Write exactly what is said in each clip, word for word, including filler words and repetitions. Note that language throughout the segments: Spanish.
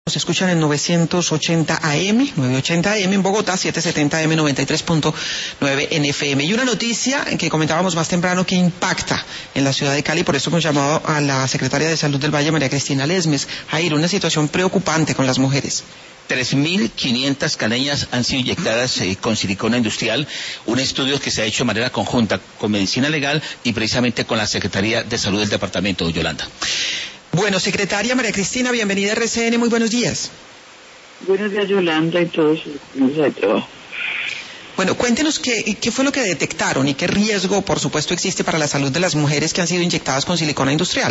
Nos escuchan en novecientos ochenta A M, novecientos ochenta A M en Bogotá, setecientos setenta A M, noventa y tres punto nueve en F M. Y una noticia que comentábamos más temprano que impacta en la ciudad de Cali, por eso hemos llamado a la secretaria de Salud del Valle, María Cristina Lesmes. Jair, una situación preocupante con las mujeres. tres mil quinientas caleñas han sido inyectadas eh, con silicona industrial, un estudio que se ha hecho de manera conjunta con Medicina Legal y precisamente con la Secretaría de Salud del departamento, Yolanda. Bueno, secretaria María Cristina, bienvenida a R C N, muy buenos días. Buenos días, Yolanda, y todos los de trabajo. Bueno, cuéntenos qué, qué fue lo que detectaron y qué riesgo, por supuesto, existe para la salud de las mujeres que han sido inyectadas con silicona industrial.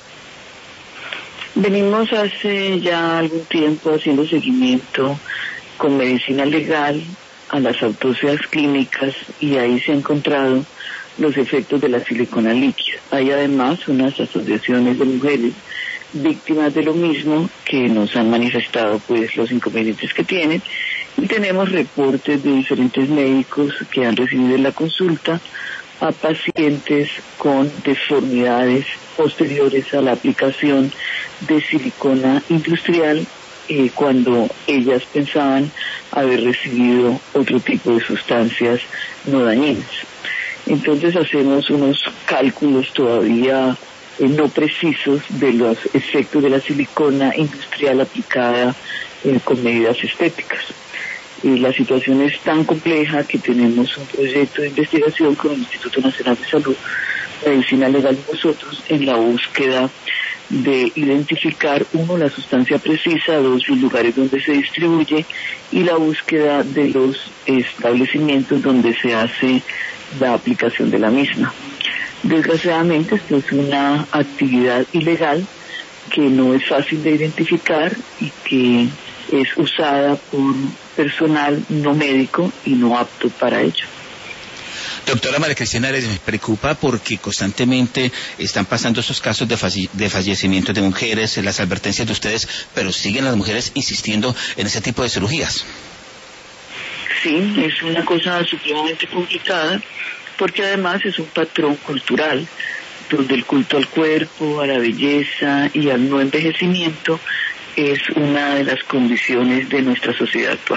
Venimos hace ya algún tiempo haciendo seguimiento con Medicina Legal a las autopsias clínicas y ahí se han encontrado los efectos de la silicona líquida. Hay además unas asociaciones de mujeres víctimas de lo mismo que nos han manifestado pues los inconvenientes que tienen, y tenemos reportes de diferentes médicos que han recibido en la consulta a pacientes con deformidades posteriores a la aplicación de silicona industrial eh, cuando ellas pensaban haber recibido otro tipo de sustancias no dañinas. Entonces hacemos unos cálculos todavía eh, no precisos de los efectos de la silicona industrial aplicada eh, con medidas estéticas. Y la situación es tan compleja que tenemos un proyecto de investigación con el Instituto Nacional de Salud, Medicina Legal y nosotros en la búsqueda de identificar, uno, la sustancia precisa, dos, los lugares donde se distribuye y la búsqueda de los establecimientos donde se hace la aplicación de la misma. Desgraciadamente, esto es una actividad ilegal que no es fácil de identificar y que es usada por personal no médico y no apto para ello. Doctora María Cristina, les me preocupa porque constantemente están pasando estos casos de, falle de fallecimiento de mujeres, las advertencias de ustedes, pero siguen las mujeres insistiendo en ese tipo de cirugías. Sí, es una cosa supremamente complicada porque además es un patrón cultural donde el culto al cuerpo, a la belleza y al no envejecimiento es una de las condiciones de nuestra sociedad actual.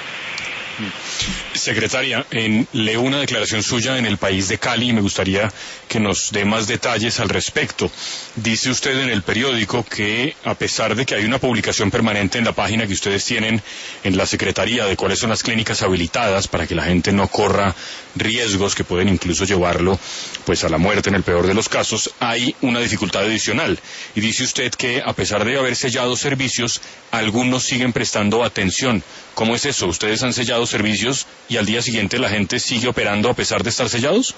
Secretaria, en, leo una declaración suya en El País de Cali y me gustaría que nos dé más detalles al respecto. Dice usted en el periódico que, a pesar de que hay una publicación permanente en la página que ustedes tienen en la Secretaría de cuáles son las clínicas habilitadas para que la gente no corra riesgos que pueden incluso llevarlo pues a la muerte en el peor de los casos, hay una dificultad adicional. Y dice usted que, a pesar de haber sellado servicios, algunos siguen prestando atención. ¿Cómo es eso? ¿Ustedes han sellado servicios y al día siguiente la gente sigue operando a pesar de estar sellados?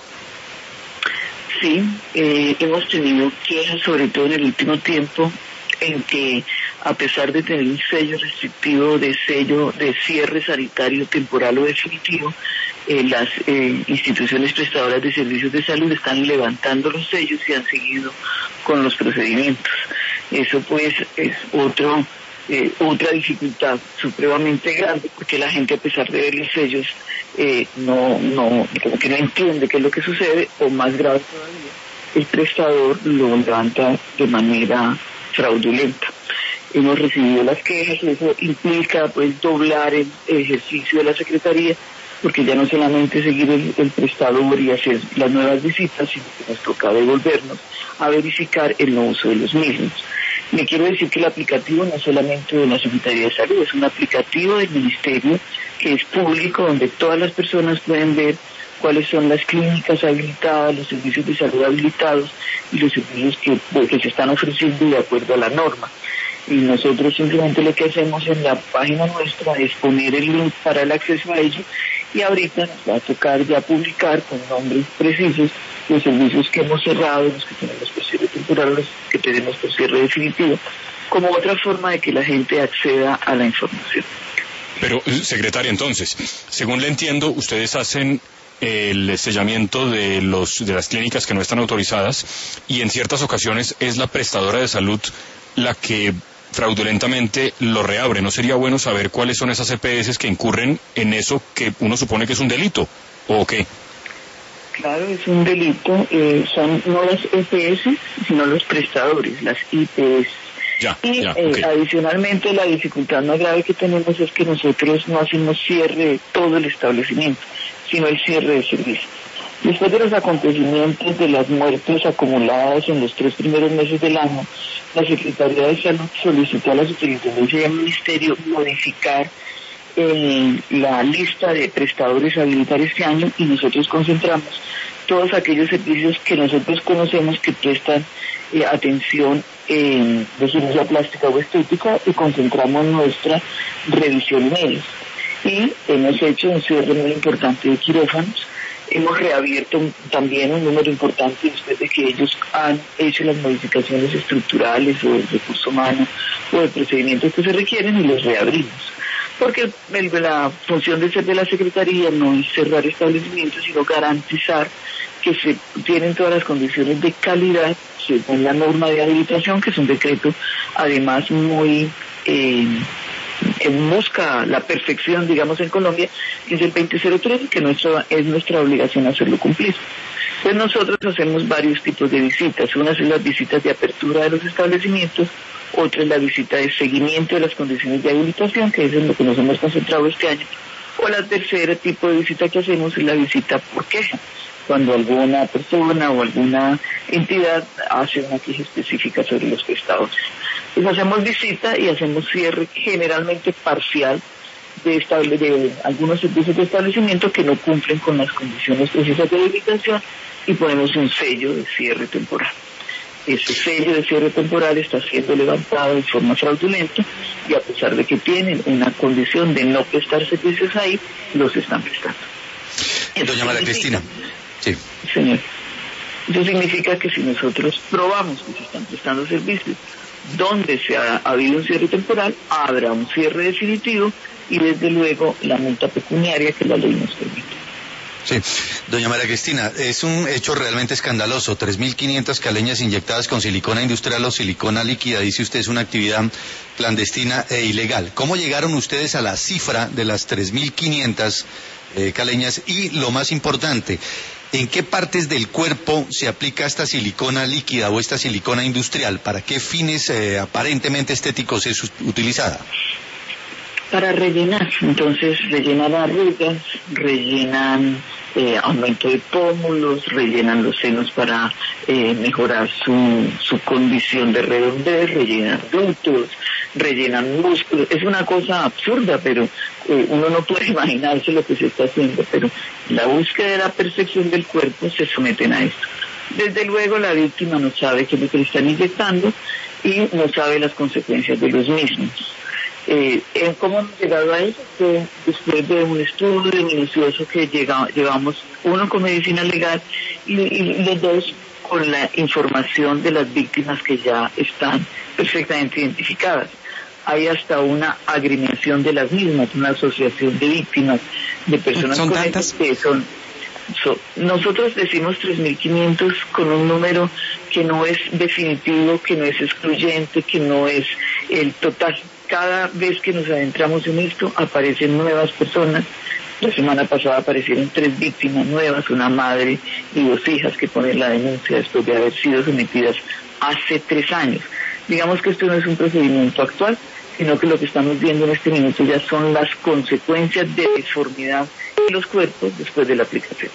Sí, eh, hemos tenido quejas, sobre todo en el último tiempo, en que a pesar de tener un sello restrictivo de sello de cierre sanitario temporal o definitivo, eh, las eh, instituciones prestadoras de servicios de salud están levantando los sellos y han seguido con los procedimientos. Eso pues es otro... Eh, otra dificultad supremamente grande, porque la gente, a pesar de ver los sellos, eh, no, no, como que no entiende qué es lo que sucede, o más grave todavía, el prestador lo levanta de manera fraudulenta. Hemos recibido las quejas y eso implica pues doblar el ejercicio de la Secretaría, porque ya no solamente seguir el, el prestador y hacer las nuevas visitas, sino que nos toca devolvernos a verificar el no uso de los mismos. Me quiero decir que el aplicativo no es solamente de la Secretaría de Salud, es un aplicativo del Ministerio que es público, donde todas las personas pueden ver cuáles son las clínicas habilitadas, los servicios de salud habilitados y los servicios que, que se están ofreciendo de acuerdo a la norma. Y nosotros simplemente lo que hacemos en la página nuestra es poner el link para el acceso a ello, y ahorita nos va a tocar ya publicar con nombres precisos los servicios que hemos cerrado, los que tenemos por cierre temporal, los que tenemos por cierre definitivo, como otra forma de que la gente acceda a la información. Pero, secretaria, entonces, según le entiendo, ustedes hacen el sellamiento de los de las clínicas que no están autorizadas y en ciertas ocasiones es la prestadora de salud la que fraudulentamente lo reabre. ¿No sería bueno saber cuáles son esas E P S que incurren en eso que uno supone que es un delito? ¿O qué? Claro, es un delito. Eh, son no las E P S, sino los prestadores, las I P S. Ya, y ya, eh, okay. Adicionalmente, la dificultad más grave que tenemos es que nosotros no hacemos cierre de todo el establecimiento, sino el cierre de servicios. Después de los acontecimientos de las muertes acumuladas en los tres primeros meses del año, la Secretaría de Salud solicitó a la Superintendencia y al Ministerio modificar eh, la lista de prestadores a habilitar este año, y nosotros concentramos todos aquellos servicios que nosotros conocemos que prestan eh, atención eh, de cirugía plástica o estética, y concentramos nuestra revisión en ellos. Y hemos hecho un cierre muy importante de quirófanos. Hemos reabierto también un número importante después de que ellos han hecho las modificaciones estructurales o del recurso humano o de procedimientos que se requieren, y los reabrimos. Porque el, la función de ser de la Secretaría no es cerrar establecimientos, sino garantizar que se tienen todas las condiciones de calidad según la norma de habilitación, que es un decreto además muy... Eh, en busca la perfección, digamos, en Colombia, que es el veinte cero tres, que nuestra, es nuestra obligación hacerlo cumplir. Pues nosotros hacemos varios tipos de visitas. Una son las visitas de apertura de los establecimientos, otra es la visita de seguimiento de las condiciones de habilitación, que es en lo que nos hemos concentrado este año, o la tercera tipo de visita que hacemos es la visita por queja, cuando alguna persona o alguna entidad hace una queja específica sobre los prestadores. Pues hacemos visita y hacemos cierre generalmente parcial de, estable, de algunos servicios de establecimiento que no cumplen con las condiciones precisas de habilitación, y ponemos un sello de cierre temporal. Ese sello de cierre temporal está siendo levantado de forma fraudulenta, y a pesar de que tienen una condición de no prestar servicios ahí, los están prestando. Eso Doña María Cristina. Sí. Señor. Eso significa que si nosotros probamos que se están prestando servicios donde se ha, ha habido un cierre temporal, habrá un cierre definitivo, y desde luego la multa pecuniaria que la ley nos permite. Sí, doña María Cristina, es un hecho realmente escandaloso. tres mil quinientas caleñas inyectadas con silicona industrial o silicona líquida, dice usted, es una actividad clandestina e ilegal. ¿Cómo llegaron ustedes a la cifra de las tres mil quinientas eh, caleñas? Y lo más importante, ¿en qué partes del cuerpo se aplica esta silicona líquida o esta silicona industrial? ¿Para qué fines eh, aparentemente estéticos es utilizada? Para rellenar, entonces rellenan arrugas, rellenan eh, aumento de pómulos, rellenan los senos para eh, mejorar su, su condición de redondez, rellenan glúteos, rellenan músculos. Es una cosa absurda, pero eh, uno no puede imaginarse lo que se está haciendo, pero en la búsqueda de la perfección del cuerpo se someten a esto. Desde luego la víctima no sabe qué es lo que le están inyectando y no sabe las consecuencias de los mismos. Eh, ¿Cómo hemos llegado a eso? Que después de un estudio minucioso que llega, llevamos, uno con medicina legal y, y los dos con la información de las víctimas que ya están perfectamente identificadas. Hay hasta una agremiación de las mismas, una asociación de víctimas, de personas ¿Son con tantas? que son... So, nosotros decimos tres mil quinientos con un número que no es definitivo, que no es excluyente, que no es el total. Cada vez que nos adentramos en esto aparecen nuevas personas. La semana pasada aparecieron tres víctimas nuevas, una madre y dos hijas que ponen la denuncia después de haber sido sometidas hace tres años. Digamos que esto no es un procedimiento actual, sino que lo que estamos viendo en este minuto ya son las consecuencias de deformidad de los cuerpos después de la aplicación.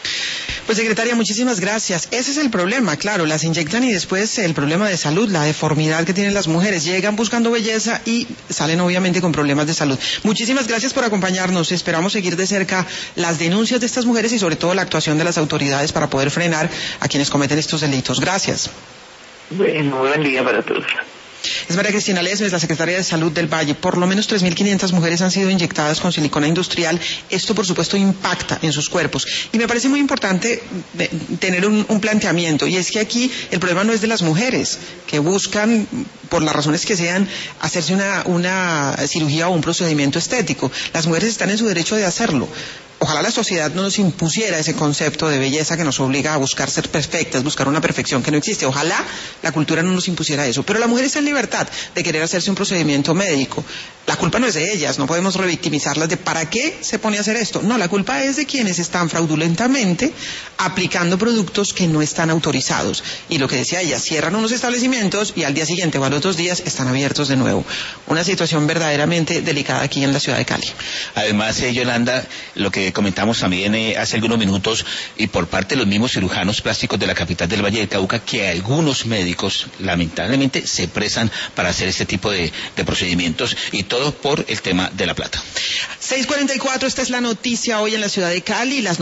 Pues secretaria, muchísimas gracias. Ese es el problema, claro, las inyectan y después el problema de salud, la deformidad que tienen las mujeres. Llegan buscando belleza y salen obviamente con problemas de salud. Muchísimas gracias por acompañarnos. Esperamos seguir de cerca las denuncias de estas mujeres y sobre todo la actuación de las autoridades para poder frenar a quienes cometen estos delitos. Gracias. Bueno, buen día para todos. Es María Cristina Lesmes, la secretaria de Salud del Valle. Por lo menos tres mil quinientas mujeres han sido inyectadas con silicona industrial. Esto, por supuesto, impacta en sus cuerpos. Y me parece muy importante tener un, un planteamiento, y es que aquí el problema no es de las mujeres, que buscan, por las razones que sean, hacerse una, una cirugía o un procedimiento estético. Las mujeres están en su derecho de hacerlo. Ojalá la sociedad no nos impusiera ese concepto de belleza que nos obliga a buscar ser perfectas, buscar una perfección que no existe. Ojalá la cultura no nos impusiera eso. Pero la mujer está en libertad de querer hacerse un procedimiento médico. La culpa no es de ellas, no podemos revictimizarlas de ¿para qué se pone a hacer esto? No, la culpa es de quienes están fraudulentamente aplicando productos que no están autorizados. Y lo que decía ella, cierran unos establecimientos y al día siguiente o a los dos días están abiertos de nuevo. Una situación verdaderamente delicada aquí en la ciudad de Cali. Además, eh, Yolanda, lo que comentamos también eh, hace algunos minutos, y por parte de los mismos cirujanos plásticos de la capital del Valle del Cauca, que algunos médicos lamentablemente se prestan para hacer este tipo de, de procedimientos, y todo por el tema de la plata. seis cuarenta y cuatro, esta es la noticia hoy en la ciudad de Cali. Las